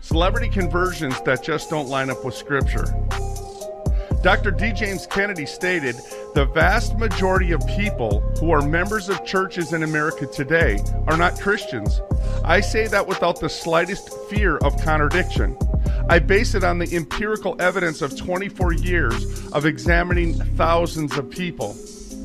Celebrity conversions that just don't line up with Scripture. Dr. D. James Kennedy stated, "The vast majority of people who are members of churches in America today are not Christians. I say that without the slightest fear of contradiction. I base it on the empirical evidence of 24 years of examining thousands of people."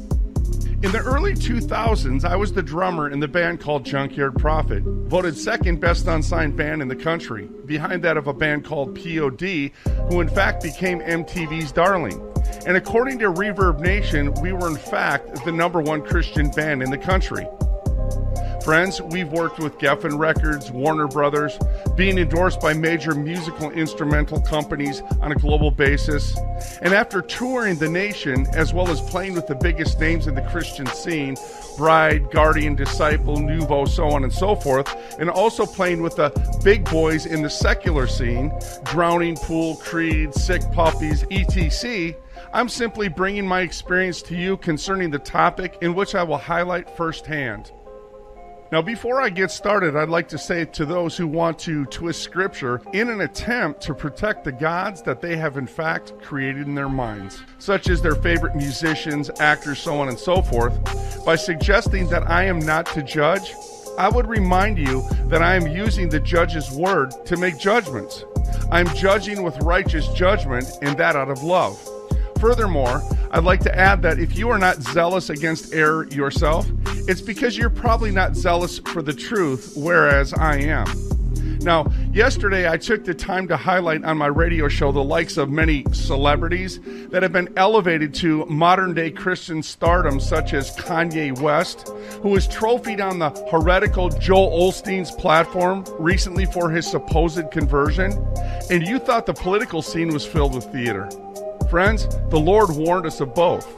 In the early 2000s, I was the drummer in the band called Junkyard Prophet, voted second best unsigned band in the country, behind that of a band called POD, who in fact became MTV's darling. And according to Reverb Nation, we were in fact the number one Christian band in the country. Friends, we've worked with Geffen Records, Warner Brothers, being endorsed by major musical instrumental companies on a global basis. And after touring the nation, as well as playing with the biggest names in the Christian scene, Bride, Guardian, Disciple, Nouveau, so on and so forth, and also playing with the big boys in the secular scene, Drowning Pool, Creed, Sick Puppies, etc., I'm simply bringing my experience to you concerning the topic in which I will highlight firsthand. Now, before I get started, I'd like to say to those who want to twist Scripture in an attempt to protect the gods that they have in fact created in their minds, such as their favorite musicians, actors, so on and so forth, by suggesting that I am not to judge, I would remind you that I am using the judge's word to make judgments. I'm judging with righteous judgment, and that out of love. Furthermore, I'd like to add that if you are not zealous against error yourself, it's because you're probably not zealous for the truth, whereas I am. Now, yesterday I took the time to highlight on my radio show the likes of many celebrities that have been elevated to modern-day Christian stardom, such as Kanye West, who was trophied on the heretical Joel Osteen's platform recently for his supposed conversion, and you thought the political scene was filled with theater. Friends, the Lord warned us of both.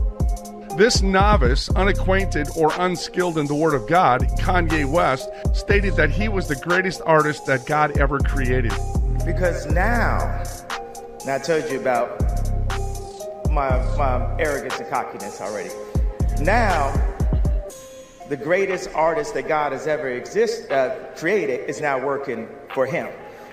This novice, unacquainted or unskilled in the Word of God, Kanye West, stated that he was the greatest artist that God ever created. Because now I told you about my arrogance and cockiness already. Now, the greatest artist that God has ever created is now working for him.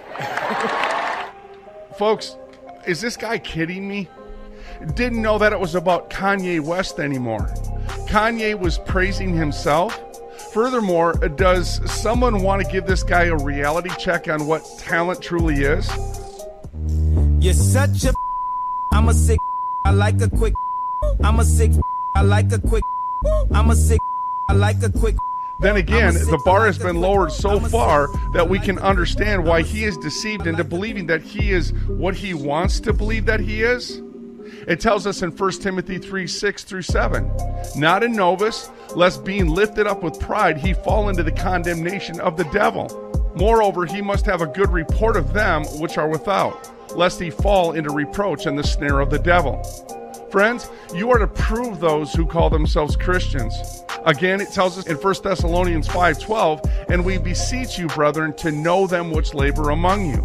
Folks, is this guy kidding me? Didn't know that it was about Kanye West anymore. Kanye was praising himself. Furthermore, does someone want to give this guy a reality check on what talent truly is? You're such a I'm a sick I like a quick I'm a sick I like a quick I'm a sick I like a quick. Then again, the bar has been lowered so far that we can understand why he is deceived into believing that he is what he wants to believe that he is. It tells us in 1 Timothy 3:6-7, "Not a novice, lest being lifted up with pride he fall into the condemnation of the devil. Moreover, he must have a good report of them which are without, lest he fall into reproach and the snare of the devil." Friends, you are to prove those who call themselves Christians. Again, it tells us in 1 Thessalonians 5:12, "And we beseech you, brethren, to know them which labor among you."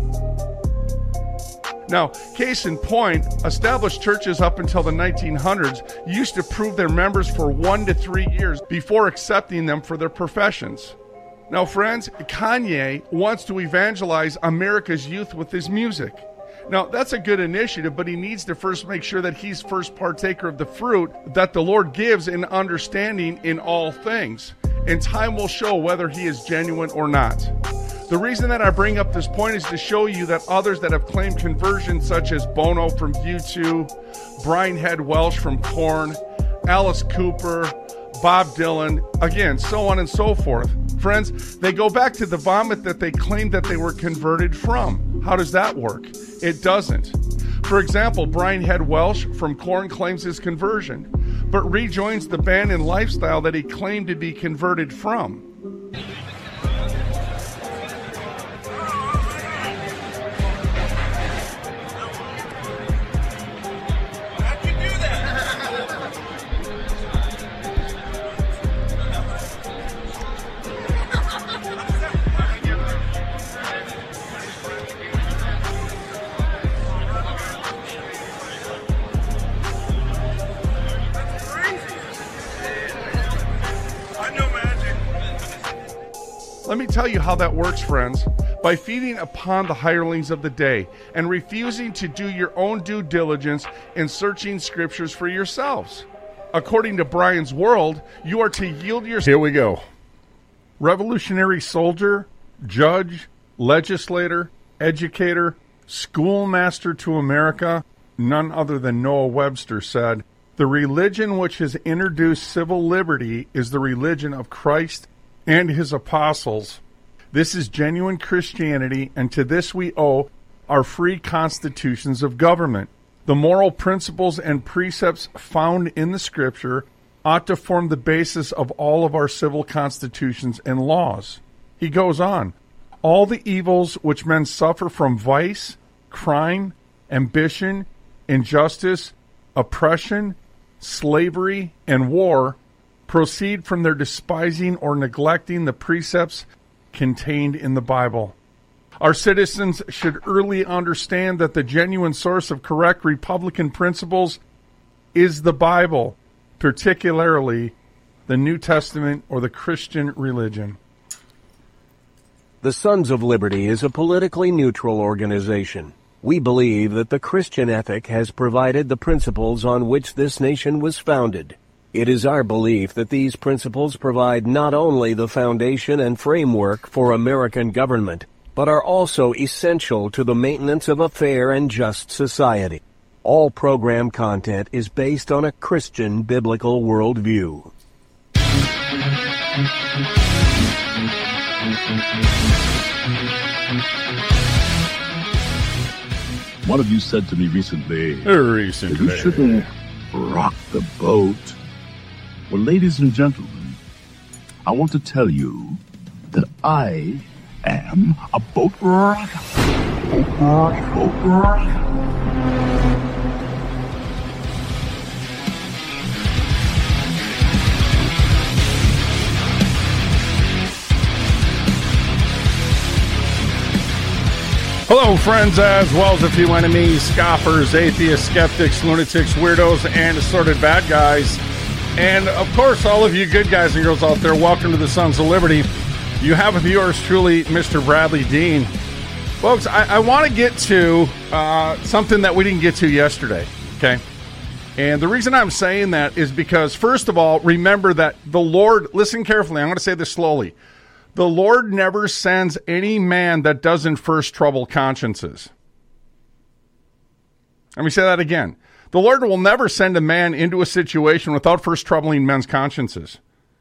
Now, case in point, established churches up until the 1900s used to prove their members for 1 to 3 years before accepting them for their professions. Now, friends, Kanye wants to evangelize America's youth with his music. Now, that's a good initiative, but he needs to first make sure that he's first partaker of the fruit that the Lord gives in understanding in all things. And time will show whether he is genuine or not. The reason that I bring up this point is to show you that others that have claimed conversion, such as Bono from U2, Brian Head Welch from Korn, Alice Cooper, Bob Dylan, again, so on and so forth. Friends, they go back to the vomit that they claimed that they were converted from. How does that work? It doesn't. For example, Brian Head Welch from Korn claims his conversion, but rejoins the band and lifestyle that he claimed to be converted from. Let me tell you how that works, friends. By feeding upon the hirelings of the day and refusing to do your own due diligence in searching scriptures for yourselves. According to Brian's World, you are to yield your... Here we go. Revolutionary soldier, judge, legislator, educator, schoolmaster to America, none other than Noah Webster said, "The religion which has introduced civil liberty is the religion of Christ and his apostles. This is genuine Christianity, and to this we owe our free constitutions of government. The moral principles and precepts found in the Scripture ought to form the basis of all of our civil constitutions and laws." He goes on, "All the evils which men suffer from vice, crime, ambition, injustice, oppression, slavery, and war proceed from their despising or neglecting the precepts contained in the Bible. Our citizens should early understand that the genuine source of correct Republican principles is the Bible, particularly the New Testament or the Christian religion." The Sons of Liberty is a politically neutral organization. We believe that the Christian ethic has provided the principles on which this nation was founded. It is our belief that these principles provide not only the foundation and framework for American government, but are also essential to the maintenance of a fair and just society. All program content is based on a Christian biblical worldview. One of you said to me recently that we shouldn't rock the boat. Well, ladies and gentlemen, I want to tell you that I am a boat rocker. Boat rocker. Hello, friends, as well as a few enemies, scoffers, atheists, skeptics, lunatics, weirdos, and assorted bad guys. And, of course, all of you good guys and girls out there, welcome to the Sons of Liberty. You have with yours truly, Mr. Bradley Dean. Folks, I want to get to something that we didn't get to yesterday, okay? And the reason I'm saying that is because, first of all, remember that the Lord, listen carefully, I'm going to say this slowly. The Lord never sends any man that doesn't first trouble consciences. Let me say that again. The Lord will never send a man into a situation without first troubling men's consciences.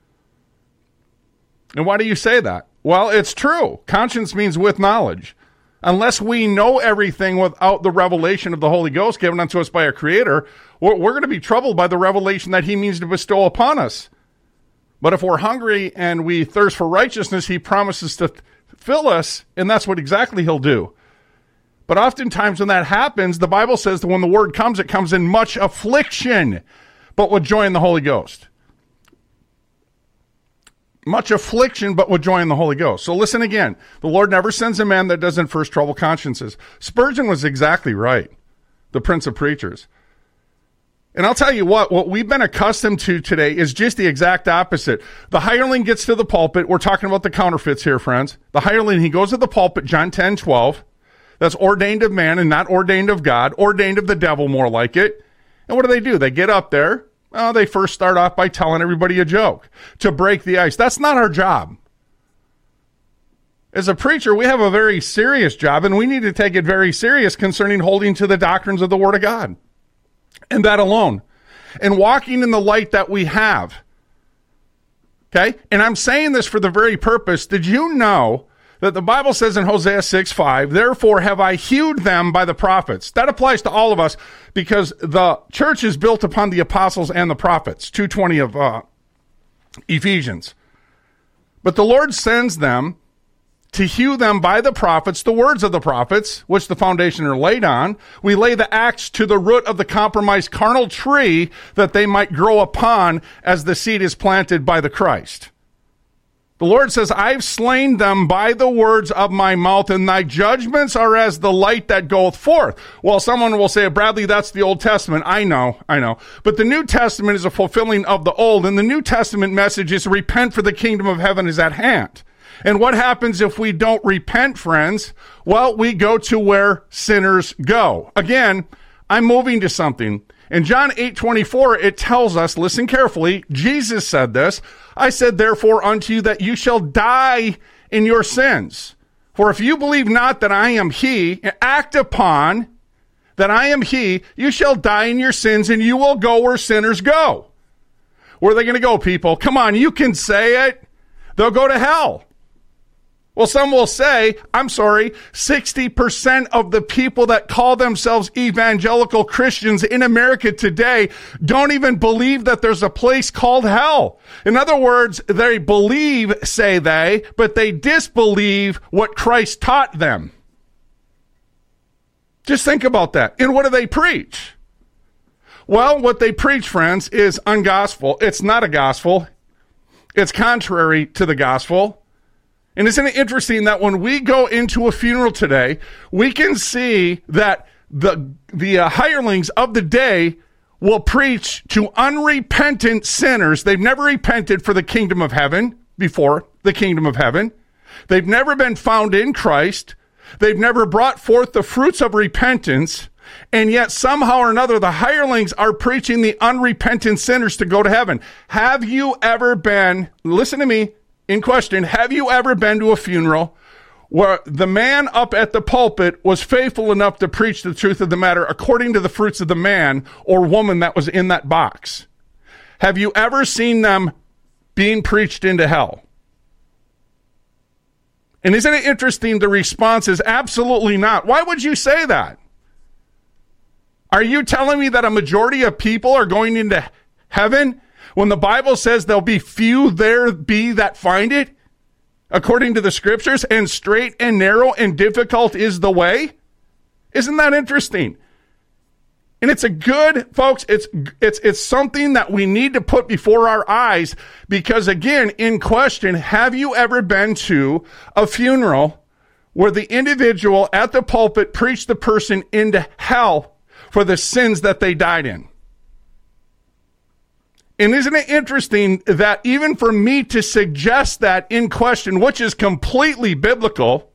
And why do you say that? Well, it's true. Conscience means with knowledge. Unless we know everything without the revelation of the Holy Ghost given unto us by our Creator, we're going to be troubled by the revelation that He means to bestow upon us. But if we're hungry and we thirst for righteousness, He promises to fill us, and that's what exactly He'll do. But oftentimes when that happens, the Bible says that when the Word comes, it comes in much affliction, but with joy in the Holy Ghost. Much affliction, but with joy in the Holy Ghost. So listen again. The Lord never sends a man that doesn't first trouble consciences. Spurgeon was exactly right, the Prince of Preachers. And I'll tell you what we've been accustomed to today is just the exact opposite. The hireling gets to the pulpit. We're talking about the counterfeits here, friends. The hireling, he goes to the pulpit, John 10:12. That's ordained of man and not ordained of God, ordained of the devil, more like it. And what do? They get up there. Well, they first start off by telling everybody a joke to break the ice. That's not our job. As a preacher, we have a very serious job, and we need to take it very serious concerning holding to the doctrines of the Word of God. And that alone. And walking in the light that we have. Okay? And I'm saying this for the very purpose. Did you know that the Bible says in Hosea 6:5, "Therefore have I hewed them by the prophets." That applies to all of us because the church is built upon the apostles and the prophets. 2:20 of Ephesians. But the Lord sends them to hew them by the prophets, the words of the prophets, which the foundation are laid on. We lay the axe to the root of the compromised carnal tree that they might grow upon as the seed is planted by the Christ. The Lord says, "I've slain them by the words of my mouth, and thy judgments are as the light that goeth forth." Well, someone will say, "Bradley, that's the Old Testament." I know. But the New Testament is a fulfilling of the Old, and the New Testament message is repent, for the kingdom of heaven is at hand. And what happens if we don't repent, friends? Well, we go to where sinners go. Again, I'm moving to something. In John 8:24, it tells us, listen carefully, Jesus said this, I said therefore unto you that you shall die in your sins. For if you believe not that I am he, and act upon that I am he, you shall die in your sins, and you will go where sinners go. Where are they going to go, people? Come on, you can say it. They'll go to hell. Well, some will say, 60% of the people that call themselves evangelical Christians in America today don't even believe that there's a place called hell. In other words, they believe, say they, but they disbelieve what Christ taught them. Just think about that. And what do they preach? Well, what they preach, friends, is ungospel. It's not a gospel. It's contrary to the gospel. And isn't it interesting that when we go into a funeral today, we can see that the hirelings of the day will preach to unrepentant sinners. They've never repented for the kingdom of heaven before the kingdom of heaven. They've never been found in Christ. They've never brought forth the fruits of repentance. And yet somehow or another, the hirelings are preaching the unrepentant sinners to go to heaven. Have you ever been, listen to me, in question, have you ever been to a funeral where the man up at the pulpit was faithful enough to preach the truth of the matter according to the fruits of the man or woman that was in that box? Have you ever seen them being preached into hell? And isn't it interesting? The response is absolutely not. Why would you say that? Are you telling me that a majority of people are going into heaven when the Bible says there'll be few there be that find it, according to the scriptures, and straight and narrow and difficult is the way? Isn't that interesting? And it's a good, folks, it's something that we need to put before our eyes because, again, in question, have you ever been to a funeral where the individual at the pulpit preached the person into hell for the sins that they died in? And isn't it interesting that even for me to suggest that in question, which is completely biblical,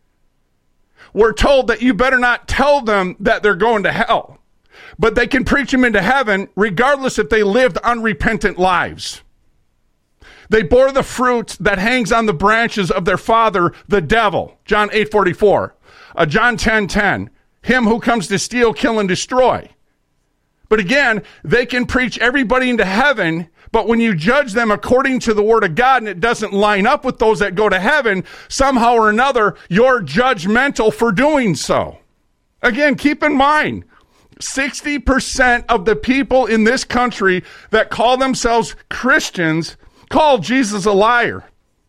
we're told that you better not tell them that they're going to hell, but they can preach them into heaven regardless if they lived unrepentant lives. They bore the fruit that hangs on the branches of their father, the devil. John 8:44. John 10:10. Him who comes to steal, kill, and destroy. But again, they can preach everybody into heaven, but when you judge them according to the word of God and it doesn't line up with those that go to heaven, somehow or another, you're judgmental for doing so. Again, keep in mind, 60% of the people in this country that call themselves Christians call Jesus a liar.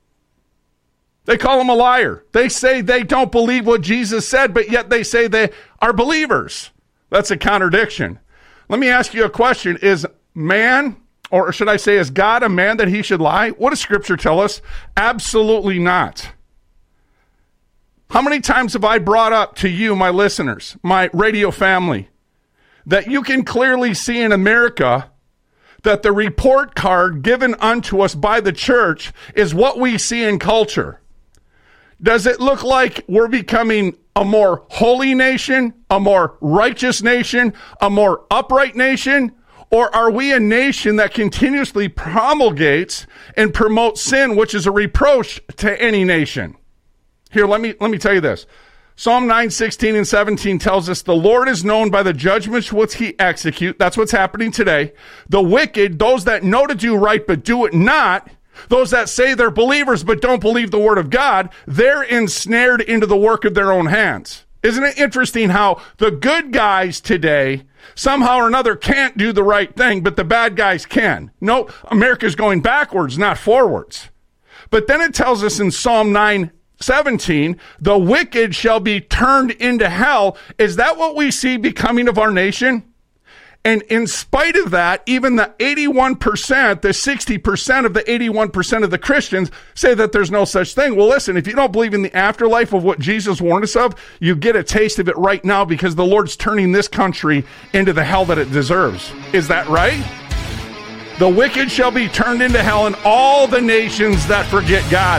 They call him a liar. They say they don't believe what Jesus said, but yet they say they are believers. That's a contradiction. Let me ask you a question. Is man, or should I say, is God a man that he should lie? What does Scripture tell us? Absolutely not. How many times have I brought up to you, my listeners, my radio family, that you can clearly see in America that the report card given unto us by the church is what we see in culture? Does it look like we're becoming a more holy nation, a more righteous nation, a more upright nation? Or are we a nation that continuously promulgates and promotes sin, which is a reproach to any nation? Here, let me tell you this. Psalm 9:16 and 17 tells us the Lord is known by the judgments which he execute. That's what's happening today. The wicked, those that know to do right but do it not, those that say they're believers but don't believe the word of God, they're ensnared into the work of their own hands. Isn't it interesting how the good guys today somehow or another can't do the right thing, but the bad guys can? No, America's going backwards, not forwards. But then it tells us in Psalm 9:17, the wicked shall be turned into hell. Is that what we see becoming of our nation? And in spite of that, even the 81%, the 60% of the 81% of the Christians say that there's no such thing. Well, listen, if you don't believe in the afterlife of what Jesus warned us of, you get a taste of it right now because the Lord's turning this country into the hell that it deserves. Is that right? The wicked shall be turned into hell, and all the nations that forget God.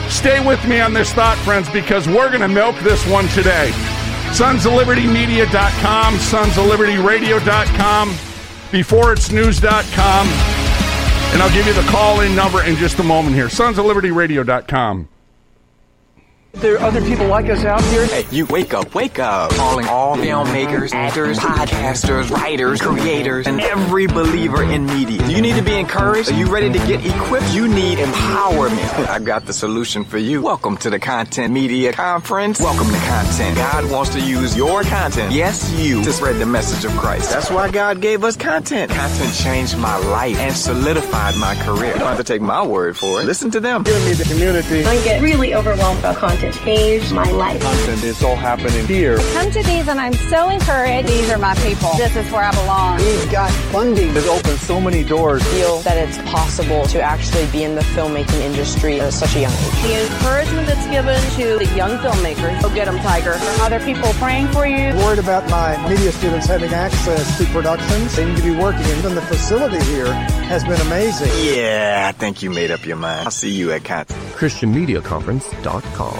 Stay with me on this thought, friends, because we're going to milk this one today. SonsOfLibertyMedia.com, SonsOfLibertyRadio.com, BeforeIt'sNews.com, and I'll give you the call-in number in just a moment here. SonsOfLibertyRadio.com. There are other people like us out here. Hey, you wake up. Calling all filmmakers, actors, podcasters, writers, creators, and every believer in media. Do you need to be encouraged? Are you ready to get equipped? You need empowerment. I got the solution for you. Welcome to the Content Media Conference. Welcome to Content. God wants to use your content, yes, you, to spread the message of Christ. That's why God gave us content. Content changed my life and solidified my career. You don't have to take my word for it. Listen to them. Give me the community. I get really overwhelmed about content. Changed my life. Content is all happening here. Come to these and I'm so encouraged. These are my people. This is where I belong. We've got funding that opens so many doors. I feel that it's possible to actually be in the filmmaking industry at such a young age. The encouragement that's given to the young filmmakers. Go get them, Tiger. Other people praying for you. Worried about my media students having access to productions. They need to be working, and the facility here has been amazing. Yeah, I think you made up your mind. I'll see you at Content. ChristianMediaConference.com.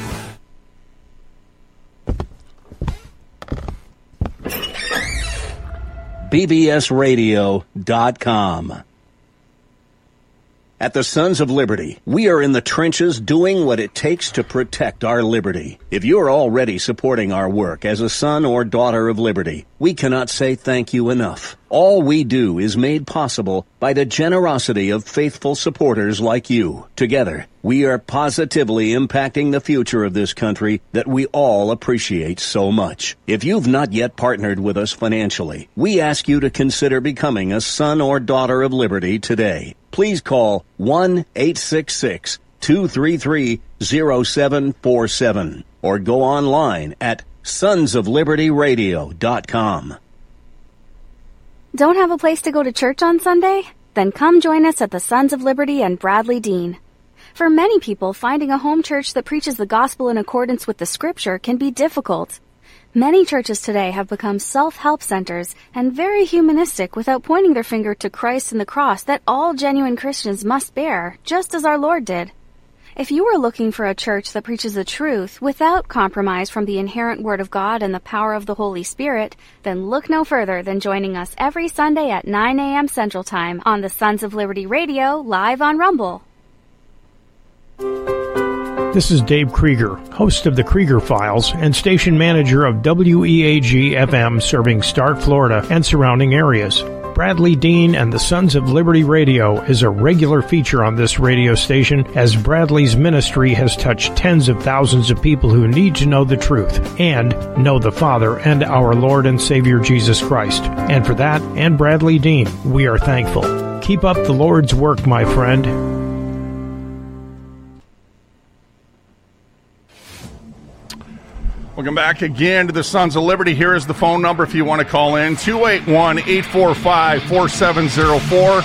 BBSRadio.com. At the Sons of Liberty, we are in the trenches doing what it takes to protect our liberty. If you're already supporting our work as a son or daughter of liberty, we cannot say thank you enough. All we do is made possible by the generosity of faithful supporters like you. Together, we are positively impacting the future of this country that we all appreciate so much. If you've not yet partnered with us financially, we ask you to consider becoming a son or daughter of liberty today. Please call 1-866-233-0747 or go online at sonsoflibertyradio.com. Don't have a place to go to church on Sunday? Then come join us at the Sons of Liberty and Bradley Dean. For many people, finding a home church that preaches the gospel in accordance with the scripture can be difficult. Many churches today have become self-help centers and very humanistic without pointing their finger to Christ and the cross that all genuine Christians must bear, just as our Lord did. If you are looking for a church that preaches the truth without compromise from the inherent Word of God and the power of the Holy Spirit, then look no further than joining us every Sunday at 9 a.m. Central Time on the Sons of Liberty Radio, live on Rumble. This is Dave Krieger, host of the Krieger Files and station manager of WEAG-FM serving Stark, Florida and surrounding areas. Bradley Dean and the Sons of Liberty Radio is a regular feature on this radio station as Bradley's ministry has touched tens of thousands of people who need to know the truth and know the Father and our Lord and Savior Jesus Christ. And for that and Bradley Dean, we are thankful. Keep up the Lord's work, my friend. Welcome back again to the Sons of Liberty. Here is the phone number if you want to call in. 281-845-4704.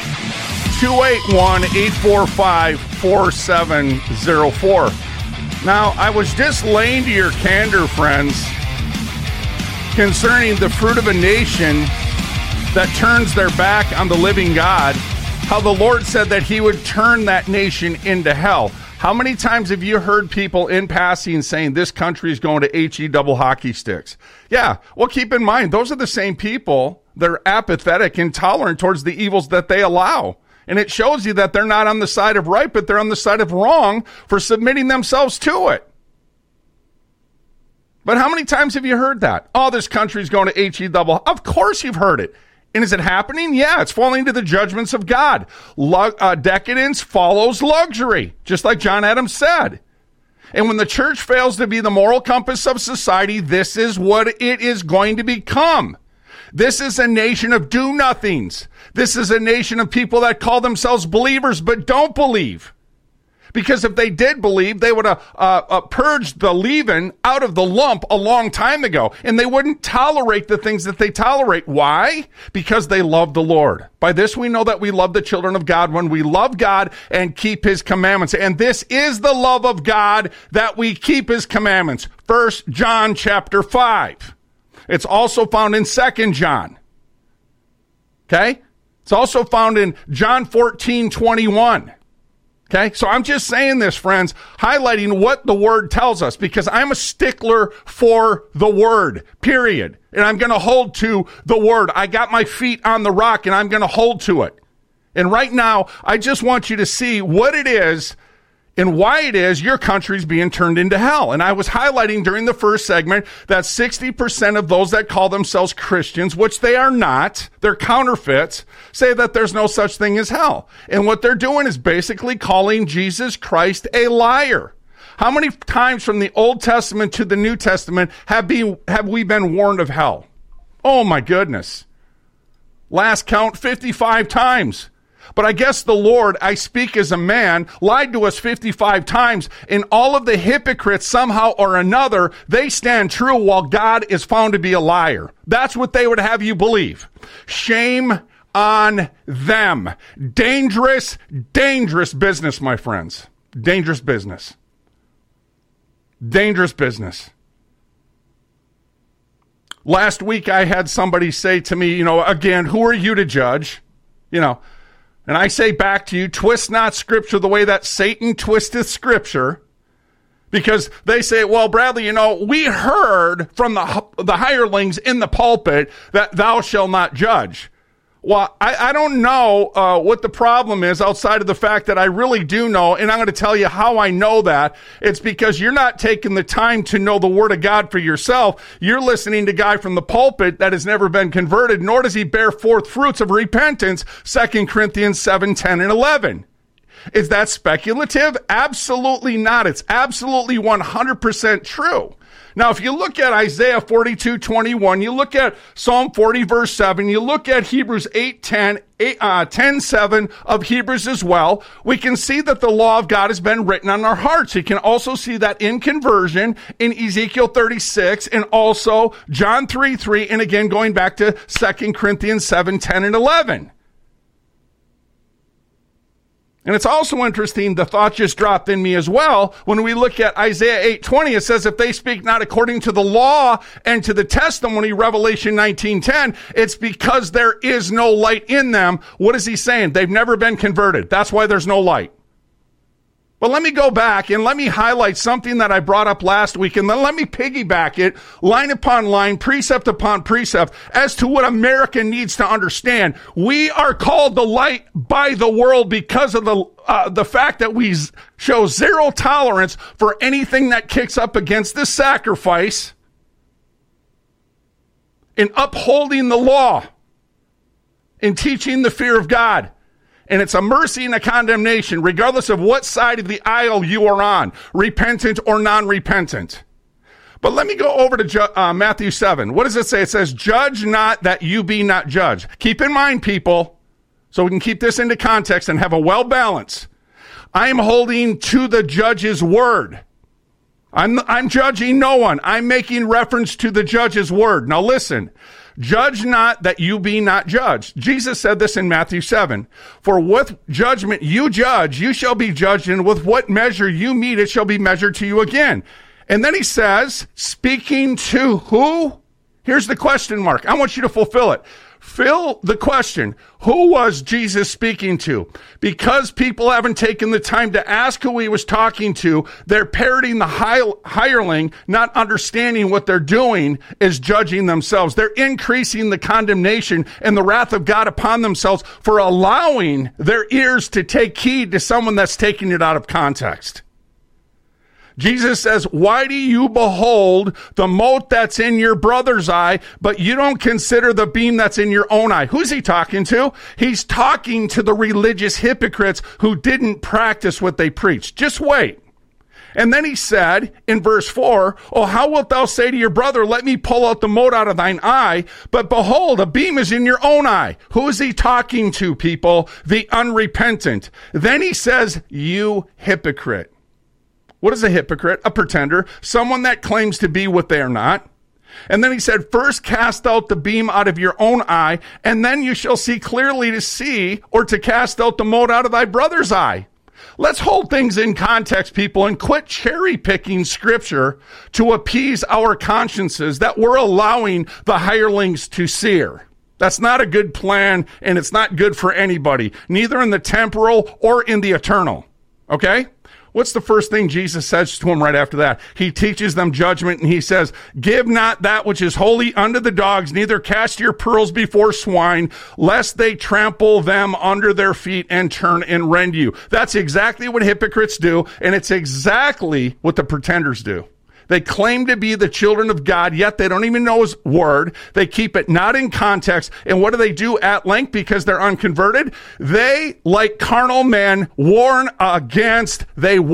281-845-4704. Now, I was just laying to your candor, friends, concerning the fruit of a nation that turns their back on the living God, how the Lord said that he would turn that nation into hell. How many times have you heard people in passing saying this country is going to HE double hockey sticks? Yeah, well, keep in mind, those are the same people that are apathetic, intolerant towards the evils that they allow. And it shows you that they're not on the side of right, but they're on the side of wrong for submitting themselves to it. But how many times have you heard that? Oh, this country's going to HE double. Of course you've heard it. And is it happening? Yeah, it's falling to the judgments of God. Decadence follows luxury, just like John Adams said. And when the church fails to be the moral compass of society, this is what it is going to become. This is a nation of do-nothings. This is a nation of people that call themselves believers but don't believe. Because if they did believe, they would have purged the leaven out of the lump a long time ago. And they wouldn't tolerate the things that they tolerate. Why? Because they love the Lord. By this we know that we love the children of God when we love God and keep his commandments. And this is the love of God, that we keep his commandments. 1 John chapter 5. It's also found in 2 John. Okay? It's also found in John 14:21. Okay, so I'm just saying this, friends, highlighting what the Word tells us, because I'm a stickler for the Word, period. And I'm going to hold to the Word. I got my feet on the rock, and I'm going to hold to it. And right now, I just want you to see what it is and why it is your country's being turned into hell. And I was highlighting during the first segment that 60% of those that call themselves Christians, which they are not, they're counterfeits, say that there's no such thing as hell. And what they're doing is basically calling Jesus Christ a liar. How many times from the Old Testament to the New Testament have we been warned of hell? Oh my goodness. Last count, 55 times. But I guess the Lord, I speak as a man, lied to us 55 times, and all of the hypocrites somehow or another, they stand true while God is found to be a liar. That's what they would have you believe. Shame on them. Dangerous, dangerous business, my friends. Dangerous business. Dangerous business. Last week I had somebody say to me, again, who are you to judge? And I say back to you, twist not Scripture the way that Satan twisteth Scripture. Because they say, well, Bradley, we heard from the hirelings in the pulpit that thou shalt not judge. Well, I don't know what the problem is outside of the fact that I really do know, and I'm going to tell you how I know that. It's because you're not taking the time to know the Word of God for yourself. You're listening to a guy from the pulpit that has never been converted, nor does he bear forth fruits of repentance, 2 Corinthians 7, 10, and 11. Is that speculative? Absolutely not. It's absolutely 100% true. Now, if you look at Isaiah 42:21, you look at Psalm 40, verse 7, you look at Hebrews 8:10, 10:7 of Hebrews as well, we can see that the law of God has been written on our hearts. You can also see that in conversion in Ezekiel 36 and also John 3:3, and again going back to 2 Corinthians 7, 10, and 11. And it's also interesting, the thought just dropped in me as well, when we look at Isaiah 8:20, it says, if they speak not according to the law and to the testimony, Revelation 19:10, it's because there is no light in them. What is he saying? They've never been converted. That's why there's no light. But let me go back and let me highlight something that I brought up last week, and then let me piggyback it line upon line, precept upon precept, as to what America needs to understand. We are called the light by the world because of the fact that we show zero tolerance for anything that kicks up against this sacrifice in upholding the law, in teaching the fear of God. And it's a mercy and a condemnation, regardless of what side of the aisle you are on, repentant or non-repentant. But let me go over to Matthew 7. What does it say? It says, judge not that you be not judged. Keep in mind, people, so we can keep this into context and have a well balance. I am holding to the judge's word. I'm judging no one. I'm making reference to the judge's word. Now listen. Judge not that you be not judged. Jesus said this in Matthew 7. For with judgment you judge, you shall be judged, and with what measure you meet, it shall be measured to you again. And then he says, speaking to who? Here's the question mark. I want you to fulfill it. Fill the question. Who was Jesus speaking to? Because people haven't taken the time to ask who he was talking to, they're parroting the hireling, not understanding what they're doing is judging themselves. They're increasing the condemnation and the wrath of God upon themselves for allowing their ears to take heed to someone that's taking it out of context. Jesus says, why do you behold the mote that's in your brother's eye, but you don't consider the beam that's in your own eye? Who's he talking to? He's talking to the religious hypocrites who didn't practice what they preached. Just wait. And then he said in verse 4, oh, how wilt thou say to your brother, let me pull out the mote out of thine eye, but behold, a beam is in your own eye. Who is he talking to, people? The unrepentant. Then he says, you hypocrite. What is a hypocrite? A pretender, someone that claims to be what they are not. And then he said, first cast out the beam out of your own eye, and then you shall see clearly to see or to cast out the mote out of thy brother's eye. Let's hold things in context, people, and quit cherry picking scripture to appease our consciences that we're allowing the hirelings to sear. That's not a good plan, and it's not good for anybody, neither in the temporal or in the eternal. Okay? What's the first thing Jesus says to them right after that? He teaches them judgment, and he says, give not that which is holy unto the dogs, neither cast your pearls before swine, lest they trample them under their feet and turn and rend you. That's exactly what hypocrites do, and it's exactly what the pretenders do. They claim to be the children of God, yet they don't even know his word. They keep it not in context. And what do at length because they're unconverted? They, like carnal men, war against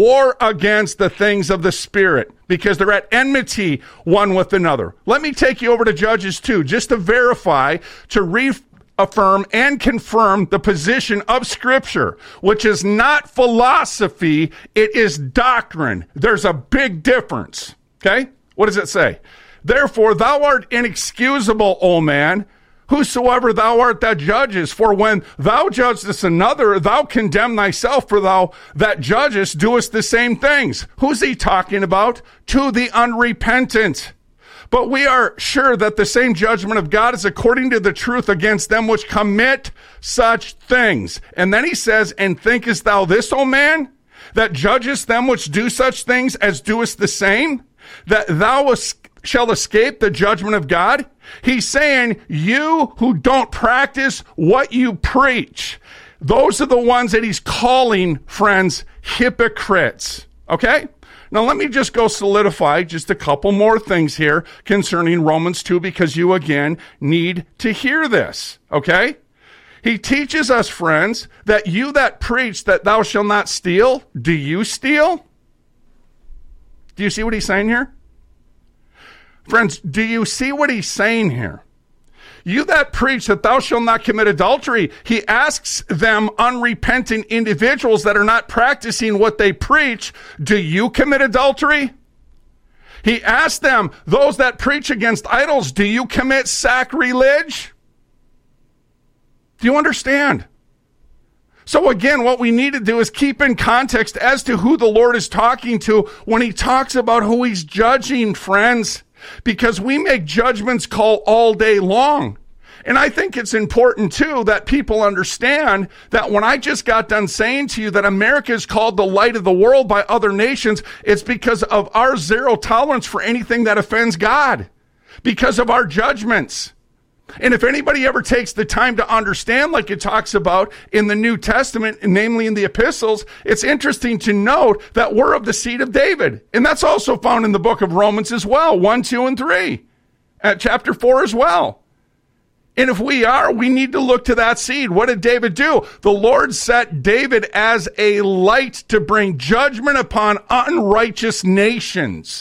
the things of the Spirit because they're at enmity one with another. Let me take you over to Judges 2 just to verify, to reaffirm and confirm the position of Scripture, which is not philosophy, it is doctrine. There's a big difference. Okay? What does it say? Therefore, thou art inexcusable, O man, whosoever thou art that judges. For when thou judgest another, thou condemn thyself, for thou that judgest doest the same things. Who's he talking about? To the unrepentant. But we are sure that the same judgment of God is according to the truth against them which commit such things. And then he says, and thinkest thou this, O man, that judgest them which do such things as doest the same? That thou shall escape the judgment of God? He's saying, you who don't practice what you preach, those are the ones that he's calling, friends, hypocrites. Okay? Now let me just go solidify just a couple more things here concerning Romans 2, because you again need to hear this. Okay? He teaches us, friends, that you that preach that thou shalt not steal, do you steal? Do you see what he's saying here? Friends, do you see what he's saying here? You that preach that thou shalt not commit adultery, he asks them unrepentant individuals that are not practicing what they preach, do you commit adultery? He asks them, those that preach against idols, do you commit sacrilege? Do you understand? So again, what we need to do is keep in context as to who the Lord is talking to when he talks about who he's judging, friends, because we make judgments call all day long. And I think it's important too that people understand that when I just got done saying to you that America is called the light of the world by other nations, it's because of our zero tolerance for anything that offends God, because of our judgments. And if anybody ever takes the time to understand, like it talks about in the New Testament, namely in the epistles, it's interesting to note that we're of the seed of David. And that's also found in the book of Romans as well, 1, 2, and 3, at chapter 4 as well. And if we are, we need to look to that seed. What did David do? The Lord set David as a light to bring judgment upon unrighteous nations.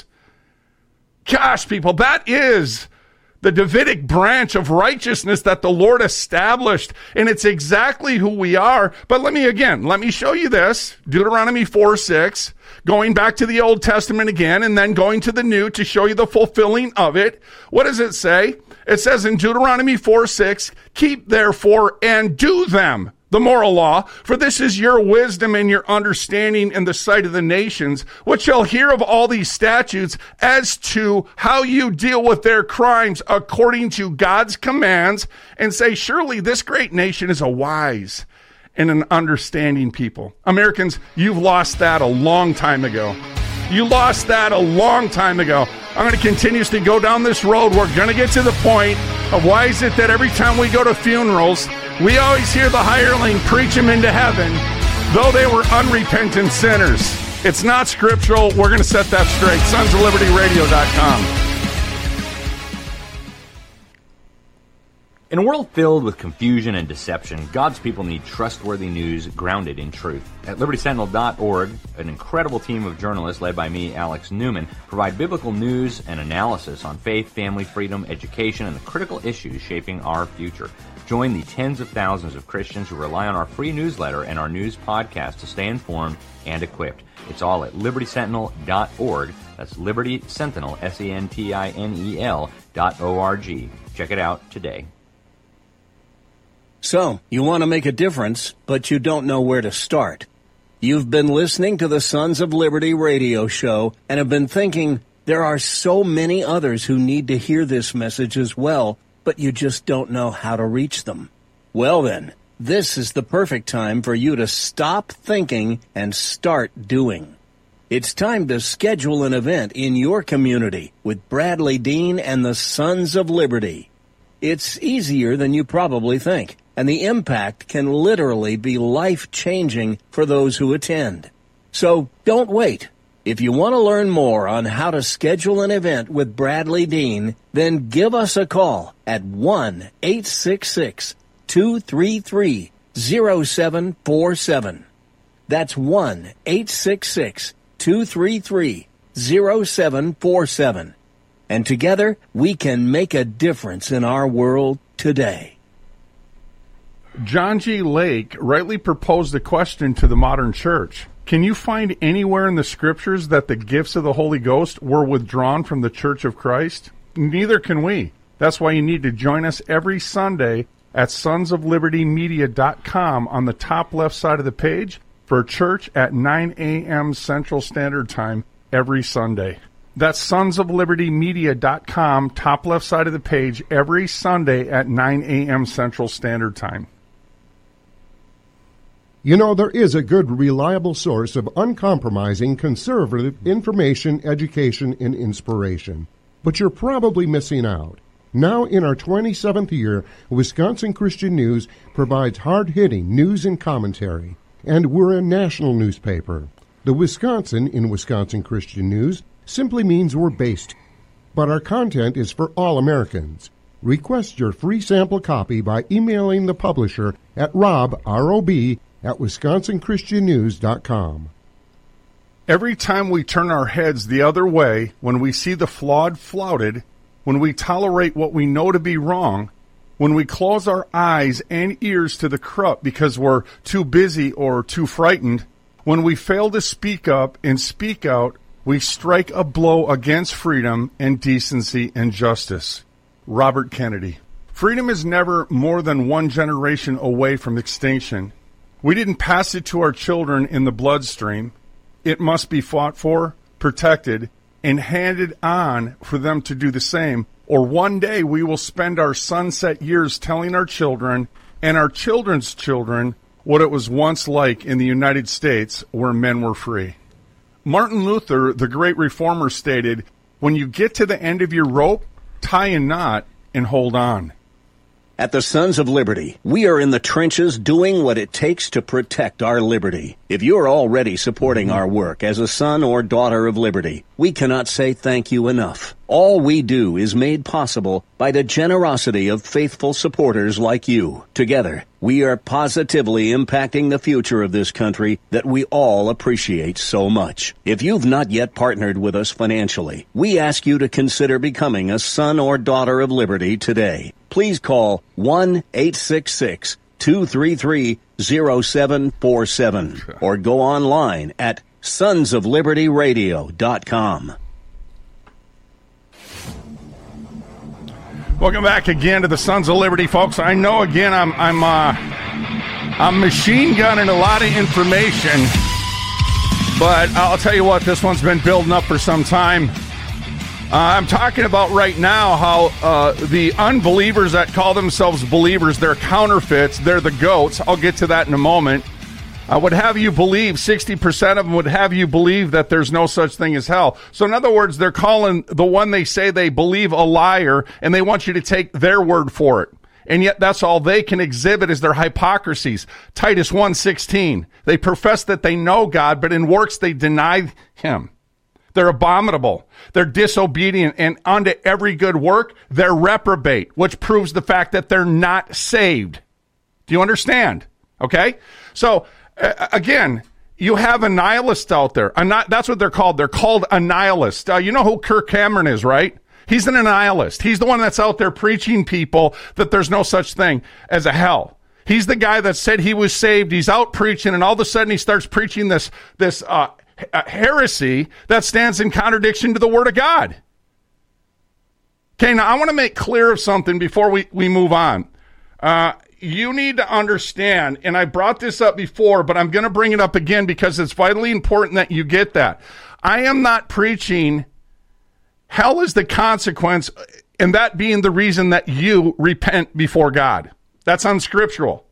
Gosh, people, that is the Davidic branch of righteousness that the Lord established, and it's exactly who we are. But let me show you this. Deuteronomy 4:6, going back to the Old Testament again, and then going to the New to show you the fulfilling of it. What does it say? It says in Deuteronomy 4:6, keep therefore and do them, the moral law, for this is your wisdom and your understanding in the sight of the nations, which shall hear of all these statutes as to how you deal with their crimes according to God's commands, and say, surely this great nation is a wise and an understanding people. Americans, you've lost that a long time ago. You lost that a long time ago. I'm going to continuously go down this road. We're going to get to the point of why is it that every time we go to funerals, we always hear the hireling preach them into heaven, though they were unrepentant sinners. It's not scriptural. We're going to set that straight. SonsOfLibertyRadio.com. In a world filled with confusion and deception, God's people need trustworthy news grounded in truth. At LibertySentinel.org, an incredible team of journalists led by me, Alex Newman, provide biblical news and analysis on faith, family, freedom, education, and the critical issues shaping our future. Join the tens of thousands of Christians who rely on our free newsletter and our news podcast to stay informed and equipped. It's all at LibertySentinel.org. That's Liberty Sentinel, SENTINEL.org. Check it out today. So, you want to make a difference, but you don't know where to start. You've been listening to the Sons of Liberty radio show and have been thinking, there are so many others who need to hear this message as well, but you just don't know how to reach them. Well then, This is the perfect time for you to stop thinking and start doing. It's time to schedule an event in your community with Bradley Dean and the Sons of Liberty. It's easier than you probably think, and the impact can literally be life-changing for those who attend. So don't wait. If you want to learn more on how to schedule an event with Bradley Dean, then give us a call at 1-866-233-0747. That's 1-866-233-0747. And together, we can make a difference in our world today. John G. Lake rightly proposed a question to the modern church. Can you find anywhere in the scriptures that the gifts of the Holy Ghost were withdrawn from the Church of Christ? Neither can we. That's why you need to join us every Sunday at sonsoflibertymedia.com on the top left side of the page for church at 9 a.m. Central Standard Time every Sunday. That's sonsoflibertymedia.com, top left side of the page, every Sunday at 9 a.m. Central Standard Time. You know, there is a good, reliable source of uncompromising, conservative information, education, and inspiration. But you're probably missing out. Now, in our 27th year, Wisconsin Christian News provides hard-hitting news and commentary. And we're a national newspaper. The Wisconsin in Wisconsin Christian News simply means we're based. But our content is for all Americans. Request your free sample copy by emailing the publisher at rob@wisconsinchristiannews.com. Every time we turn our heads the other way, when we see the flawed flouted, when we tolerate what we know to be wrong, when we close our eyes and ears to the corrupt because we're too busy or too frightened, when we fail to speak up and speak out, we strike a blow against freedom and decency and justice. Robert Kennedy. Freedom is never more than one generation away from extinction. We didn't pass it to our children in the bloodstream. It must be fought for, protected, and handed on for them to do the same, or one day we will spend our sunset years telling our children and our children's children what it was once like in the United States where men were free. Martin Luther, the great reformer, stated, "When you get to the end of your rope, tie a knot and hold on." At the Sons of Liberty, we are in the trenches doing what it takes to protect our liberty. If you're already supporting our work as a son or daughter of liberty, we cannot say thank you enough. All we do is made possible by the generosity of faithful supporters like you. Together, we are positively impacting the future of this country that we all appreciate so much. If you've not yet partnered with us financially, we ask you to consider becoming a son or daughter of liberty today. Please call 1-866-233-0747 or go online at sonsoflibertyradio.com. Welcome back again to the Sons of Liberty, folks. I know again I'm machine gunning a lot of information, but I'll tell you what, this one's been building up for some time. I'm talking about right now how the unbelievers that call themselves believers, they're counterfeits, they're the goats. I'll get to that in a moment. Would have you believe, 60% of them would have you believe that there's no such thing as hell. So in other words, they're calling the one they say they believe a liar, and they want you to take their word for it. And yet that's all they can exhibit is their hypocrisies. Titus 1:16. They profess that they know God, but in works they deny him. They're abominable. They're disobedient, and unto every good work, they're reprobate, which proves the fact that they're not saved. Do you understand? Okay? So, again, you have a nihilist out there. That's what they're called. They're called a nihilist. You know who Kirk Cameron is, right? He's an nihilist. He's the one that's out there preaching people that there's no such thing as a hell. He's the guy that said he was saved. He's out preaching, and all of a sudden he starts preaching this heresy that stands in contradiction to the Word of God. Okay, now I want to make clear of something before we move on. You need to understand, and I brought this up before, but I'm going to bring it up again because it's vitally important that you get that. I am not preaching hell is the consequence, and that being the reason that you repent before God. That's unscriptural.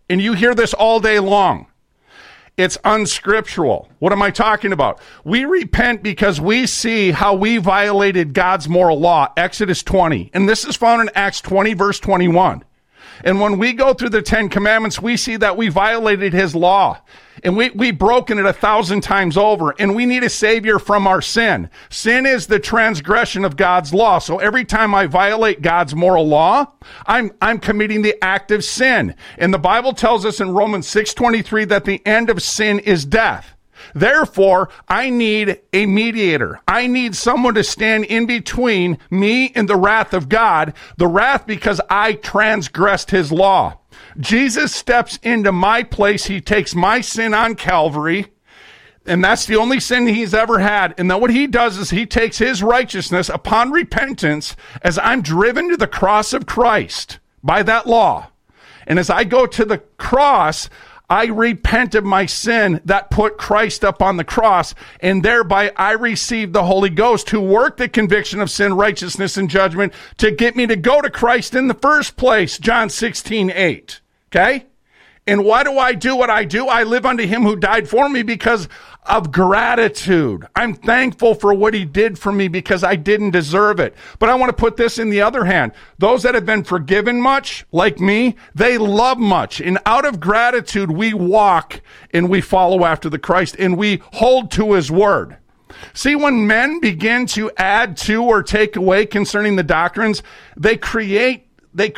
And you hear this all day long. It's unscriptural. What am I talking about? We repent because we see how we violated God's moral law, Exodus 20. And this is found in Acts 20, verse 21. And when we go through the 10 Commandments, we see that we violated his law. And we've broken it 1,000 times over. And we need a savior from our sin. Sin is the transgression of God's law. So every time I violate God's moral law, I'm committing the act of sin. And the Bible tells us in Romans 6:23 that the end of sin is death. Therefore, I need a mediator. I need someone to stand in between me and the wrath of God, the wrath because I transgressed his law. Jesus steps into my place. He takes my sin on Calvary, and that's the only sin he's ever had. And then what he does is he takes his righteousness upon repentance as I'm driven to the cross of Christ by that law. And as I go to the cross, I repent of my sin that put Christ up on the cross, and thereby I receive the Holy Ghost who worked the conviction of sin, righteousness, and judgment to get me to go to Christ in the first place, John 16:8. Okay? And why do I do what I do? I live unto him who died for me because of gratitude. I'm thankful for what he did for me because I didn't deserve it. But I want to put this in the other hand. Those that have been forgiven much, like me, they love much. And out of gratitude, we walk and we follow after the Christ and we hold to his word. See, when men begin to add to or take away concerning the doctrines, they create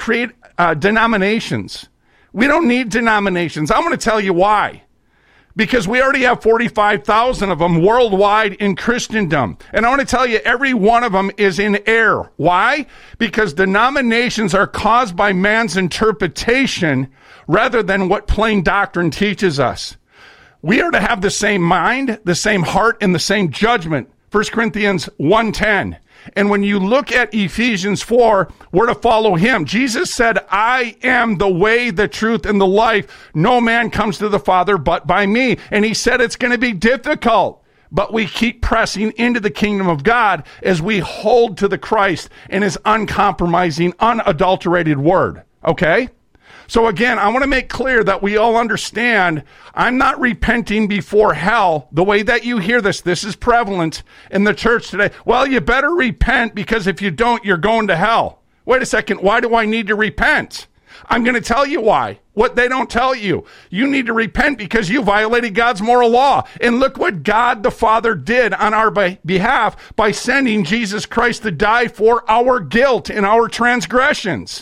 denominations. We don't need denominations. I'm going to tell you why. Because we already have 45,000 of them worldwide in Christendom. And I want to tell you, every one of them is in error. Why? Because denominations are caused by man's interpretation rather than what plain doctrine teaches us. We are to have the same mind, the same heart, and the same judgment. 1 Corinthians 1:10. And when you look at Ephesians 4, we're to follow him. Jesus said, I am the way, the truth, and the life. No man comes to the Father but by me. And he said it's going to be difficult, but we keep pressing into the kingdom of God as we hold to the Christ and his uncompromising, unadulterated word. Okay? So again, I want to make clear that we all understand I'm not repenting before hell the way that you hear this. This is prevalent in the church today. Well, you better repent because if you don't, you're going to hell. Wait a second. Why do I need to repent? I'm going to tell you why. What they don't tell you. You need to repent because you violated God's moral law. And look what God the Father did on our behalf by sending Jesus Christ to die for our guilt and our transgressions.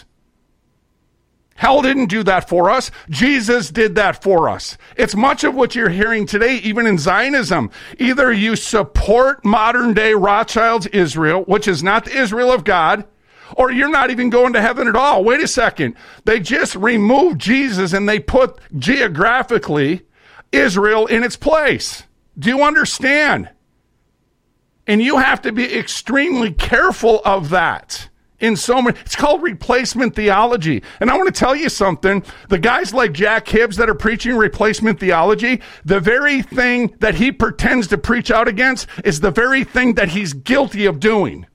Hell didn't do that for us. Jesus did that for us. It's much of what you're hearing today, even in Zionism. Either you support modern day Rothschild's Israel, which is not the Israel of God, or you're not even going to heaven at all. Wait a second. They just removed Jesus and they put geographically Israel in its place. Do you understand? And you have to be extremely careful of that. In so many, it's called replacement theology. And I want to tell you something. The guys like Jack Hibbs that are preaching replacement theology, the very thing that he pretends to preach out against is the very thing that he's guilty of doing.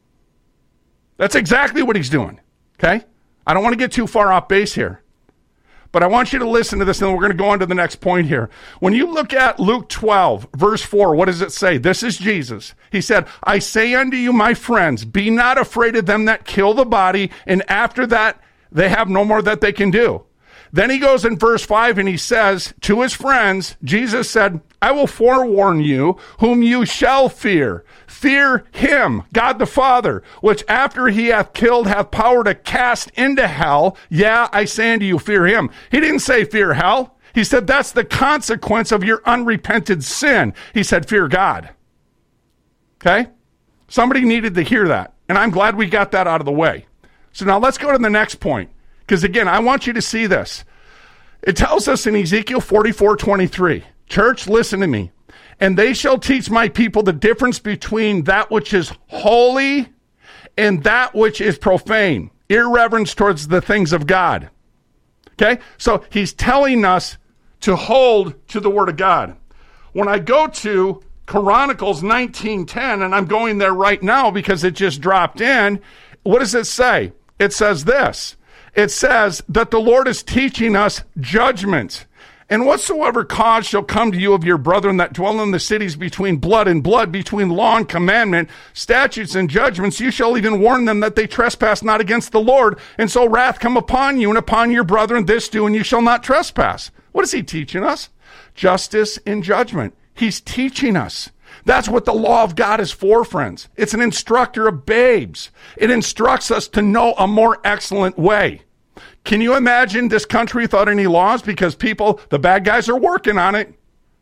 That's exactly what he's doing. Okay? I don't want to get too far off base here. But I want you to listen to this, and we're going to go on to the next point here. When you look at Luke 12, verse 4, what does it say? This is Jesus. He said, I say unto you, my friends, be not afraid of them that kill the body, and after that they have no more that they can do. Then he goes in verse 5 and he says to his friends, Jesus said, I will forewarn you whom you shall fear. Fear him, God the Father, which after he hath killed hath power to cast into hell. Yeah, I say unto you, fear him. He didn't say fear hell. He said that's the consequence of your unrepented sin. He said fear God. Okay? Somebody needed to hear that. And I'm glad we got that out of the way. So now let's go to the next point. Because again, I want you to see this. It tells us in Ezekiel 44:23, church, listen to me. And they shall teach my people the difference between that which is holy and that which is profane, irreverence towards the things of God. Okay? So he's telling us to hold to the word of God. When I go to Chronicles 19:10, and I'm going there right now because it just dropped in, what does it say? It says this, it says that the Lord is teaching us judgment. And whatsoever cause shall come to you of your brethren that dwell in the cities between blood and blood, between law and commandment, statutes and judgments, you shall even warn them that they trespass not against the Lord. And so wrath come upon you and upon your brethren, this do, and you shall not trespass. What is he teaching us? Justice and judgment. He's teaching us. That's what the law of God is for, friends. It's an instructor of babes. It instructs us to know a more excellent way. Can you imagine this country without any laws? Because the bad guys are working on it.